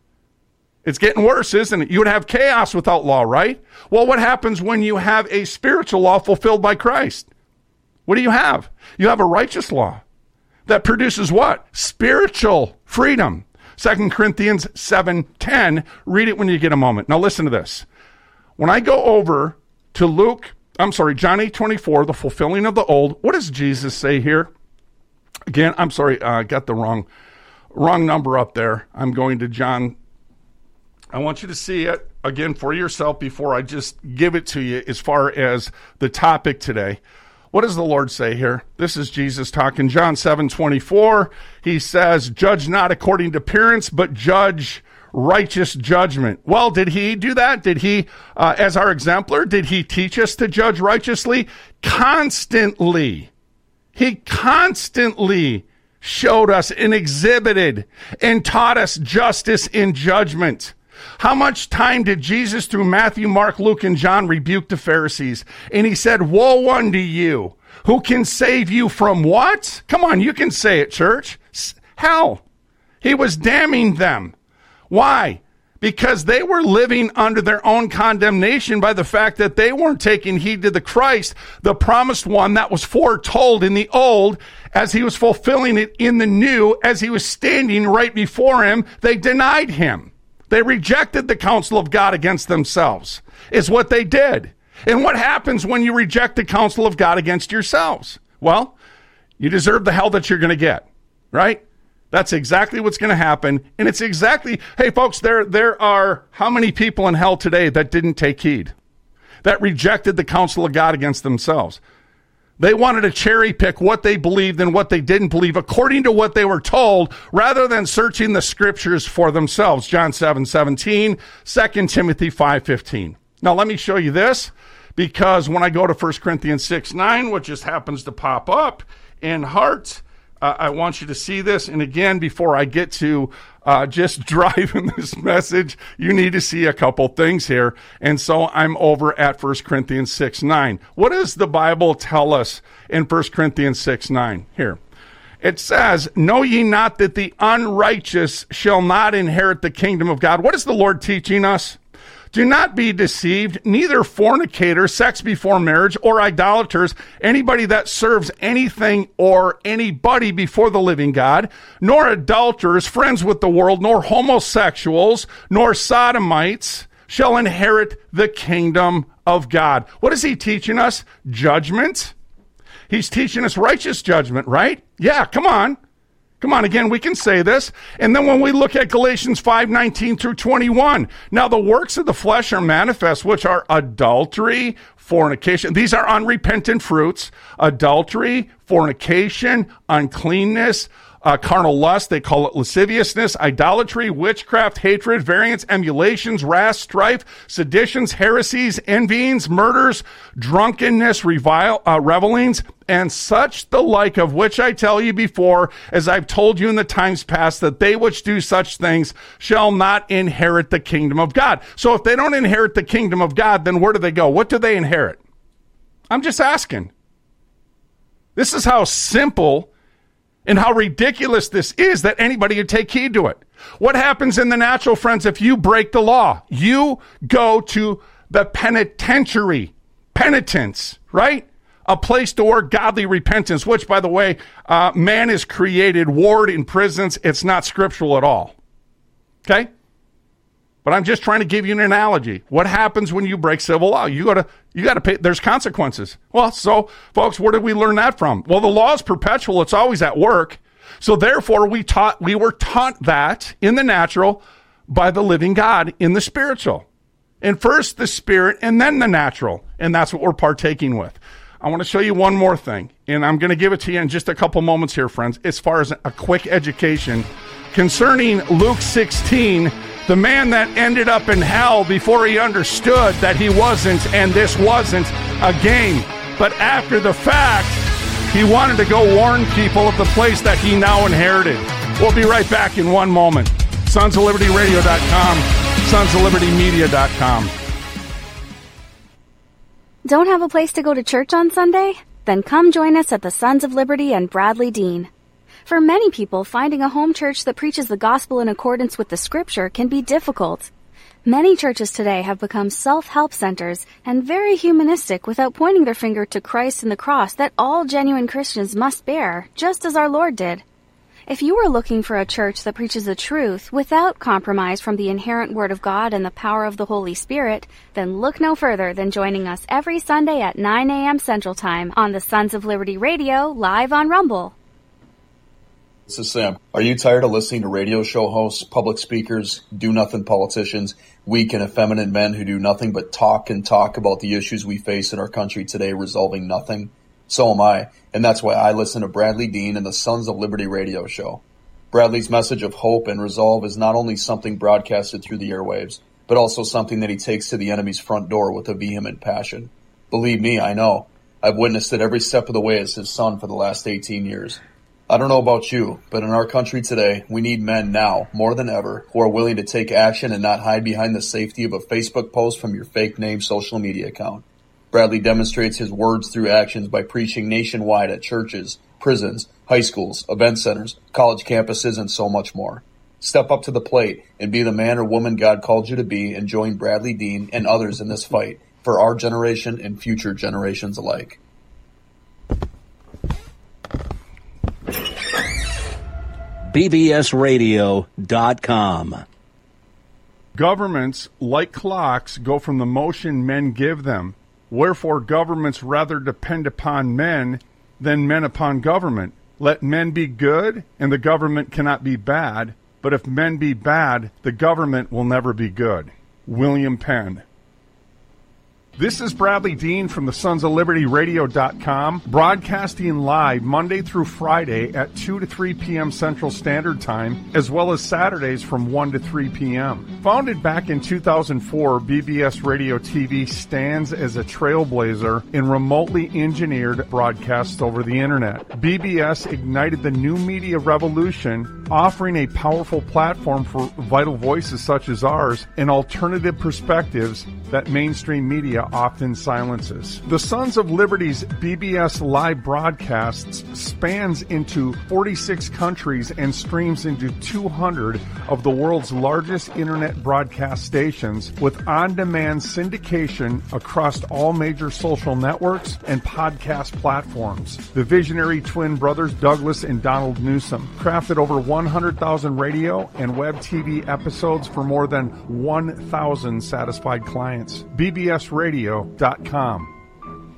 It's getting worse, isn't it? You would have chaos without law, right? Well, what happens when you have a spiritual law fulfilled by Christ? What do you have? You have a righteous law that produces what? Spiritual freedom. 2 Corinthians 7:10. Read it when you get a moment. Now listen to this. When I go over to John 8:24, the fulfilling of the old, what does Jesus say here? Again, I'm sorry, I got the wrong number up there. I'm going to John. I want you to see it again for yourself before I just give it to you as far as the topic today. What does the Lord say here? This is Jesus talking. John 7:24. He says, judge not according to appearance, but judge righteous judgment. Well, did he do that? Did he, as our exemplar, did he teach us to judge righteously? Constantly. He constantly showed us and exhibited and taught us justice in judgment. How much time did Jesus, through Matthew, Mark, Luke, and John, rebuke the Pharisees? And he said, woe unto you. Who can save you from what? Come on, you can say it, church. Hell. He was damning them. Why? Because they were living under their own condemnation by the fact that they weren't taking heed to the Christ, the promised one that was foretold in the old, as he was fulfilling it in the new, as he was standing right before him. They denied him. They rejected the counsel of God against themselves, is what they did. And what happens when you reject the counsel of God against yourselves? Well, you deserve the hell that you're going to get, right? That's exactly what's going to happen. And it's exactly, hey folks, there are how many people in hell today that didn't take heed, that rejected the counsel of God against themselves? They wanted to cherry pick what they believed and what they didn't believe according to what they were told, rather than searching the scriptures for themselves. John 7:17, 2 Timothy 5:15. Now let me show you this, because when I go to 1 Corinthians 6:9, which just happens to pop up in heart, I want you to see this. And again, before I get to just driving this message, you need to see a couple things here. And so I'm over at 1 Corinthians 6:9. What does the Bible tell us in 1 Corinthians 6:9? Here. It says, know ye not that the unrighteous shall not inherit the kingdom of God? What is the Lord teaching us? Do not be deceived, neither fornicators, sex before marriage, or idolaters, anybody that serves anything or anybody before the living God, nor adulterers, friends with the world, nor homosexuals, nor sodomites shall inherit the kingdom of God. What is he teaching us? Judgment. He's teaching us righteous judgment, right? Yeah, come on. Come on, again, we can say this. And then when we look at Galatians 5:19 through 21, now the works of the flesh are manifest, which are adultery, fornication. These are unrepentant fruits. Adultery, fornication, uncleanness, carnal lust, they call it lasciviousness, idolatry, witchcraft, hatred, variance, emulations, wrath, strife, seditions, heresies, envyings, murders, drunkenness, revelings, and such the like, of which I tell you before, as I've told you in the times past, that they which do such things shall not inherit the kingdom of God. So if they don't inherit the kingdom of God, then where do they go? What do they inherit? I'm just asking. This is how simple and how ridiculous this is, that anybody would take heed to it. What happens in the natural, friends, if you break the law? You go to the penitentiary, penitence, right? A place to work godly repentance, which, by the way, man is created ward in prisons. It's not scriptural at all. Okay? But I'm just trying to give you an analogy. What happens when you break civil law? You got to pay. There's consequences. Well, so folks, where did we learn that from? Well, the law is perpetual. It's always at work. So therefore, we were taught that in the natural by the living God in the spiritual. And first the spirit and then the natural. And that's what we're partaking with. I want to show you one more thing, and I'm going to give it to you in just a couple moments here, friends, as far as a quick education concerning Luke 16, the man that ended up in hell before he understood that he wasn't, and this wasn't a game. But after the fact, he wanted to go warn people of the place that he now inherited. We'll be right back in one moment. SonsOfLibertyRadio.com, SonsOfLibertyMedia.com. Don't have a place to go to church on Sunday? Then come join us at the Sons of Liberty and Bradley Dean. For many people, finding a home church that preaches the gospel in accordance with the scripture can be difficult. Many churches today have become self-help centers and very humanistic without pointing their finger to Christ and the cross that all genuine Christians must bear, just as our Lord did. If you are looking for a church that preaches the truth without compromise from the inherent Word of God and the power of the Holy Spirit, then look no further than joining us every Sunday at 9 a.m. Central Time on the Sons of Liberty Radio, live on Rumble. This is Sam. Are you tired of listening to radio show hosts, public speakers, do-nothing politicians, weak and effeminate men who do nothing but talk and talk about the issues we face in our country today, resolving nothing? So am I, and that's why I listen to Bradley Dean and the Sons of Liberty radio show. Bradley's message of hope and resolve is not only something broadcasted through the airwaves, but also something that he takes to the enemy's front door with a vehement passion. Believe me, I know. I've witnessed it every step of the way as his son for the last 18 years. I don't know about you, but in our country today, we need men now, more than ever, who are willing to take action and not hide behind the safety of a Facebook post from your fake name social media account. Bradley demonstrates his words through actions by preaching nationwide at churches, prisons, high schools, event centers, college campuses, and so much more. Step up to the plate and be the man or woman God called you to be, and join Bradley Dean and others in this fight for our generation and future generations alike. BBSRadio.com. Governments, like clocks, go from the motion men give them. Wherefore governments rather depend upon men than men upon government. Let men be good, and the government cannot be bad. But if men be bad, the government will never be good. William Penn. This is Bradley Dean from the Sons of Liberty Radio.com, broadcasting live Monday through Friday at 2 to 3 p.m. Central Standard Time, as well as Saturdays from 1 to 3 p.m. Founded back in 2004, BBS Radio TV stands as a trailblazer in remotely engineered broadcasts over the Internet. BBS ignited the new media revolution, offering a powerful platform for vital voices such as ours and alternative perspectives that mainstream media often silences. The Sons of Liberty's BBS live broadcasts spans into 46 countries and streams into 200 of the world's largest internet broadcast stations, with on-demand syndication across all major social networks and podcast platforms. The visionary twin brothers Douglas and Donald Newsom crafted over 100,000 radio and web TV episodes for more than 1,000 satisfied clients. BBSRadio.com.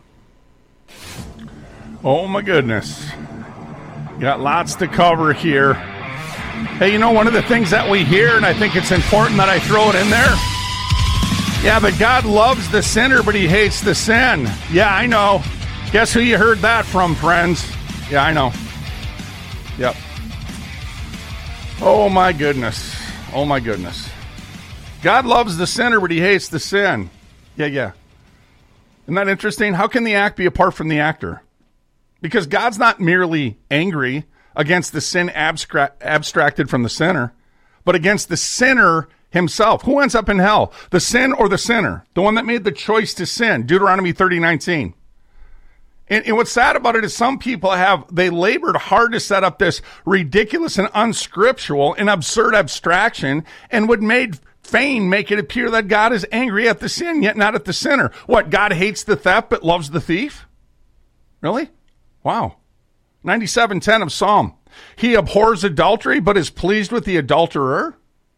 Oh my goodness. Got lots to cover here. Hey, you know, one of the things that we hear, and I think it's important that I throw it in there. Yeah, but God loves the sinner, but he hates the sin. Yeah, I know. Guess who you heard that from, friends? Yeah, I know. Yep. Oh my goodness. Oh my goodness. God loves the sinner, but he hates the sin. Yeah. Isn't that interesting? How can the act be apart from the actor? Because God's not merely angry against the sin abstracted from the sinner, but against the sinner himself. Who ends up in hell? The sin or the sinner? The one that made the choice to sin. Deuteronomy 30:19. And what's sad about it is some people they labored hard to set up this ridiculous and unscriptural and absurd abstraction and would make it appear that God is angry at the sin, yet not at the sinner. What, God hates the theft but loves the thief? Really? Wow. 97:10 of Psalm. He abhors adultery but is pleased with the adulterer?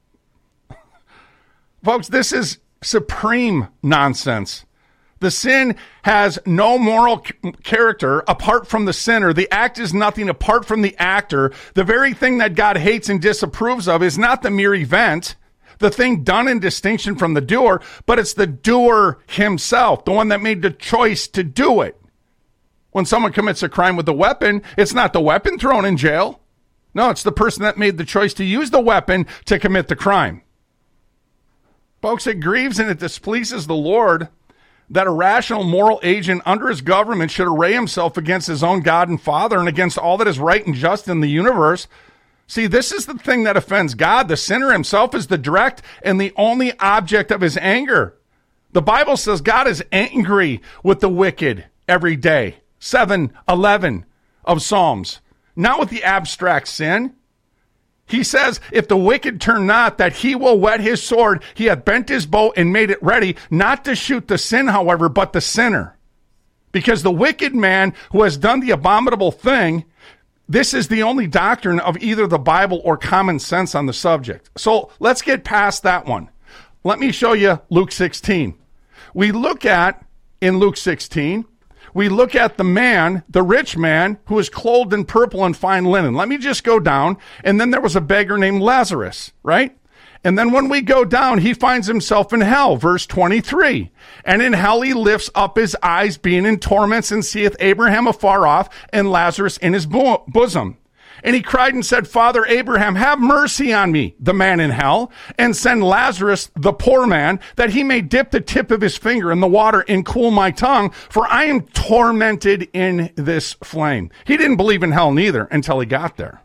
Folks, this is supreme nonsense. The sin has no moral character apart from the sinner. The act is nothing apart from the actor. The very thing that God hates and disapproves of is not the mere event, the thing done in distinction from the doer, but it's the doer himself, the one that made the choice to do it. When someone commits a crime with a weapon, it's not the weapon thrown in jail. No, it's the person that made the choice to use the weapon to commit the crime. Folks, it grieves and it displeases the Lord that a rational moral agent under his government should array himself against his own God and Father and against all that is right and just in the universe. See, this is the thing that offends God. The sinner himself is the direct and the only object of his anger. The Bible says God is angry with the wicked every day. 7:11 of Psalms. Not with the abstract sin. He says, if the wicked turn not, that he will whet his sword. He hath bent his bow and made it ready, not to shoot the sin, however, but the sinner. Because the wicked man who has done the abominable thing, this is the only doctrine of either the Bible or common sense on the subject. So let's get past that one. Let me show you Luke 16. We look at, in Luke 16, we look at the man, the rich man, who is clothed in purple and fine linen. Let me just go down. And then there was a beggar named Lazarus, right? And then when we go down, he finds himself in hell, verse 23. And in hell he lifts up his eyes, being in torments, and seeth Abraham afar off, and Lazarus in his bosom. And he cried and said, Father Abraham, have mercy on me, the man in hell, and send Lazarus, the poor man, that he may dip the tip of his finger in the water and cool my tongue, for I am tormented in this flame. He didn't believe in hell neither until he got there.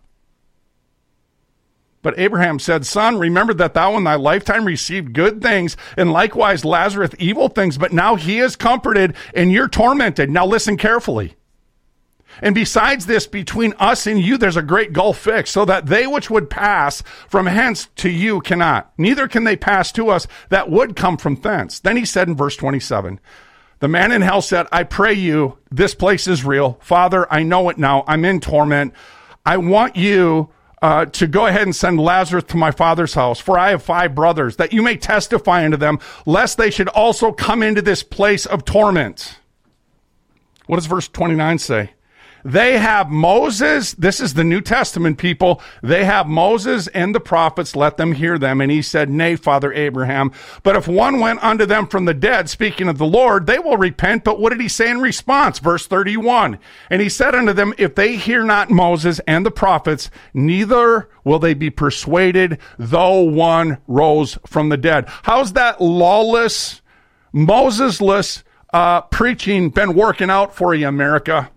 But Abraham said, Son, remember that thou in thy lifetime received good things, and likewise Lazarus evil things, but now he is comforted and you're tormented. Now listen carefully. And besides this, between us and you, there's a great gulf fixed, so that they which would pass from hence to you cannot. Neither can they pass to us that would come from thence. Then he said in verse 27, the man in hell said, I pray you, this place is real. Father, I know it now. I'm in torment. I want you to go ahead and send Lazarus to my father's house, for I have 5 brothers, that you may testify unto them, lest they should also come into this place of torment. What does verse 29 say? They have Moses, this is the New Testament people, they have Moses and the prophets, let them hear them. And he said, Nay, Father Abraham, but if one went unto them from the dead, speaking of the Lord, they will repent. But what did he say in response? Verse 31, and he said unto them, if they hear not Moses and the prophets, neither will they be persuaded, though one rose from the dead. How's that lawless, Mosesless preaching been working out for you, America?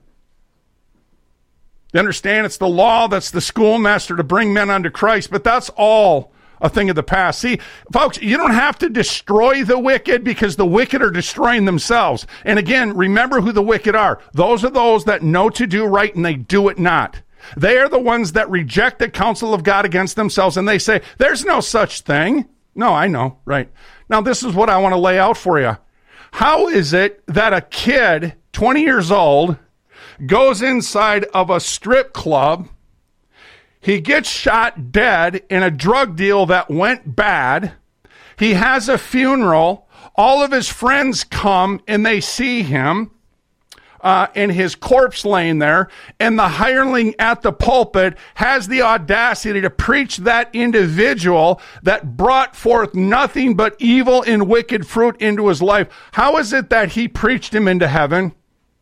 You understand? It's the law that's the schoolmaster to bring men unto Christ, but that's all a thing of the past. See, folks, you don't have to destroy the wicked, because the wicked are destroying themselves. And again, remember who the wicked are. Those are those that know to do right and they do it not. They are the ones that reject the counsel of God against themselves, and they say, there's no such thing. No, I know, right. Now, this is what I want to lay out for you. How is it that a kid, 20 years old, goes inside of a strip club, he gets shot dead in a drug deal that went bad, he has a funeral, all of his friends come and they see him, and his corpse laying there, and the hireling at the pulpit has the audacity to preach that individual that brought forth nothing but evil and wicked fruit into his life. How is it that he preached him into heaven?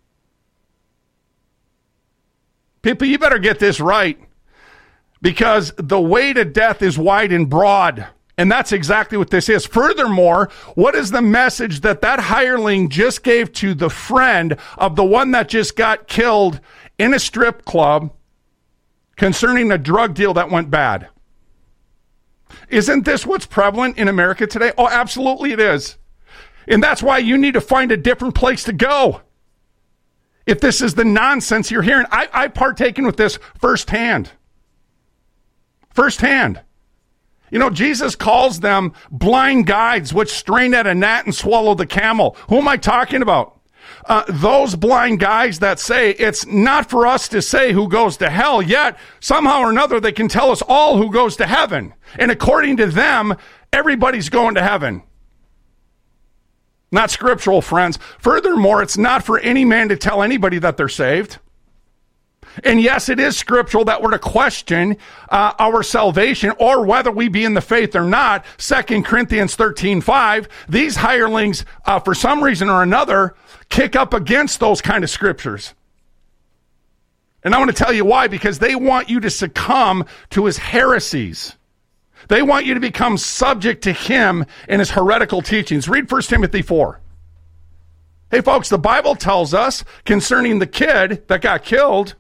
People, you better get this right, because the way to death is wide and broad, and that's exactly what this is. Furthermore, what is the message that hireling just gave to the friend of the one that just got killed in a strip club concerning a drug deal that went bad? Isn't this what's prevalent in America today? Oh, absolutely it is. And that's why you need to find a different place to go. If this is the nonsense you're hearing, I've partaken with this firsthand. Firsthand. You know, Jesus calls them blind guides, which strain at a gnat and swallow the camel. Who am I talking about? Those blind guys that say it's not for us to say who goes to hell, yet somehow or another they can tell us all who goes to heaven. And according to them, everybody's going to heaven. Not scriptural, friends. Furthermore, it's not for any man to tell anybody that they're saved. And yes, it is scriptural that we're to question our salvation, or whether we be in the faith or not. 2 Corinthians 13:5. These hirelings, for some reason or another, kick up against those kind of scriptures. And I want to tell you why, because they want you to succumb to his heresies. They want you to become subject to him and his heretical teachings. Read 1 Timothy 4. Hey, folks, the Bible tells us concerning the kid that got killed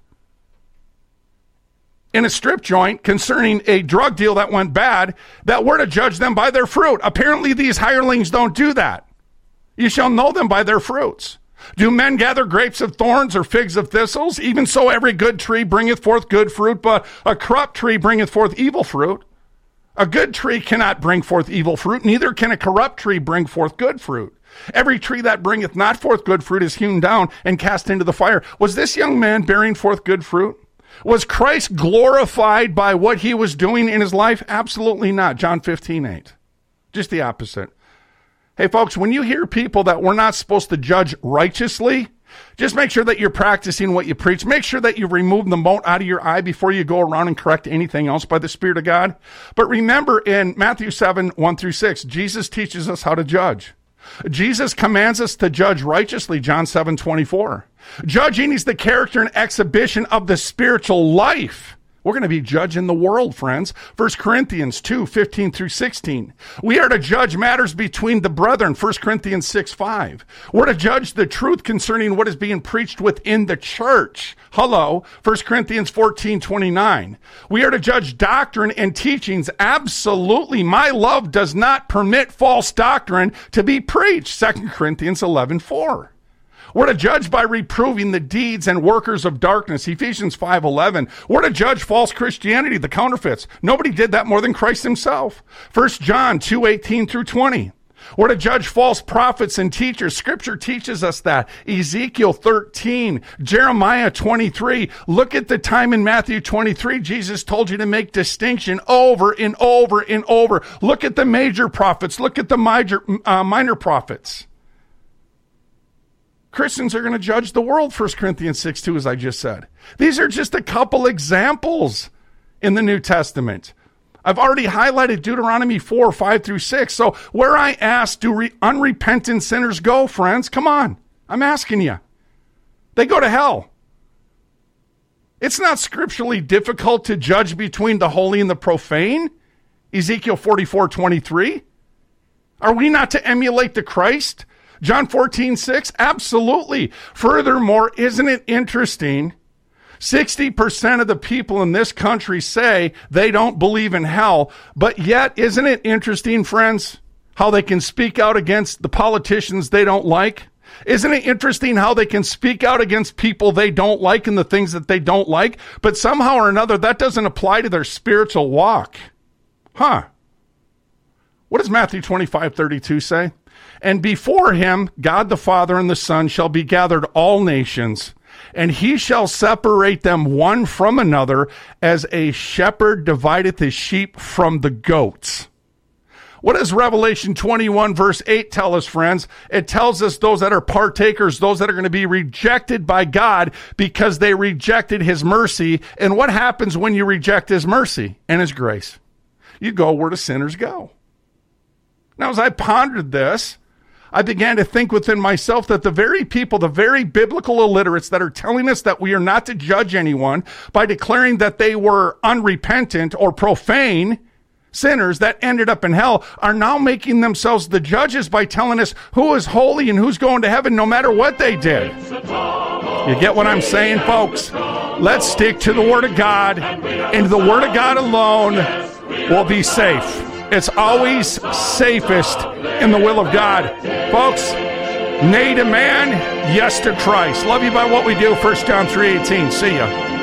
in a strip joint, concerning a drug deal that went bad, that we're to judge them by their fruit. Apparently, these hirelings don't do that. You shall know them by their fruits. Do men gather grapes of thorns or figs of thistles? Even so, every good tree bringeth forth good fruit, but a corrupt tree bringeth forth evil fruit. A good tree cannot bring forth evil fruit, neither can a corrupt tree bring forth good fruit. Every tree that bringeth not forth good fruit is hewn down and cast into the fire. Was this young man bearing forth good fruit? Was Christ glorified by what he was doing in his life? Absolutely not. John 15:8. Just the opposite. Hey, folks, when you hear people that we're not supposed to judge righteously, just make sure that you're practicing what you preach. Make sure that you remove the mote out of your eye before you go around and correct anything else by the Spirit of God. But remember, in Matthew 7:1-6, Jesus teaches us how to judge. Jesus commands us to judge righteously, John 7:24. Judging is the character and exhibition of the spiritual life. We're going to be judging the world, friends. 1 Corinthians 2:15-16. We are to judge matters between the brethren, 1 Corinthians 6:5. We're to judge the truth concerning what is being preached within the church. Hello, 1 Corinthians 14:29. We are to judge doctrine and teachings. Absolutely. My love does not permit false doctrine to be preached. 2 Corinthians 11:4. We're to judge by reproving the deeds and workers of darkness. Ephesians 5:11. We're to judge false Christianity, the counterfeits. Nobody did that more than Christ himself. 1 John 2:18-20. We're to judge false prophets and teachers. Scripture teaches us that. Ezekiel 13, Jeremiah 23. Look at the time in Matthew 23. Jesus told you to make distinction over and over and over. Look at the major prophets. Look at the minor prophets. Christians are going to judge the world, 1 Corinthians 6:2, as I just said. These are just a couple examples in the New Testament. I've already highlighted Deuteronomy 4:5-6. So where I ask, do unrepentant sinners go, friends? Come on. I'm asking you. They go to hell. It's not scripturally difficult to judge between the holy and the profane. Ezekiel 44:23. Are we not to emulate the Christ? John 14:6, absolutely. Furthermore, isn't it interesting? 60% of the people in this country say they don't believe in hell, but yet, isn't it interesting, friends, how they can speak out against the politicians they don't like? Isn't it interesting how they can speak out against people they don't like and the things that they don't like, but somehow or another that doesn't apply to their spiritual walk? What does Matthew 25:32 say? And before him, God the Father and the Son shall be gathered all nations, and he shall separate them one from another, as a shepherd divideth his sheep from the goats. What does Revelation 21:8 tell us, friends? It tells us those that are partakers, those that are going to be rejected by God because they rejected his mercy. And what happens when you reject his mercy and his grace? You go where the sinners go. Now, as I pondered this, I began to think within myself that the very people, the very biblical illiterates that are telling us that we are not to judge anyone by declaring that they were unrepentant or profane sinners that ended up in hell, are now making themselves the judges by telling us who is holy and who's going to heaven no matter what they did. You get what I'm saying, folks? Let's stick to the Word of God, and the Word of God alone will be safe. It's always safest in the will of God. Folks, nay to man, yes to Christ. Love you by what we do, 1 John 3:18. See ya.